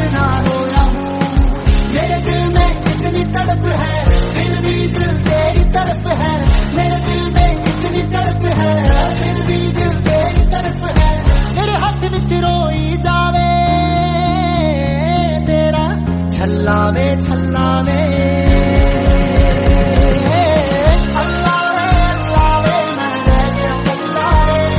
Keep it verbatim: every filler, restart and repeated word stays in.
ना रोया हूँ। मेरे दिल में इतनी तड़प है, फिर भी दिल तेरी तरफ है। मेरे दिल में इतनी तड़प है, फिर भी दिल तेरी तरफ है। मेरे हाथ विच रोई जावे तेरा छल्ला वे छल्ला वे।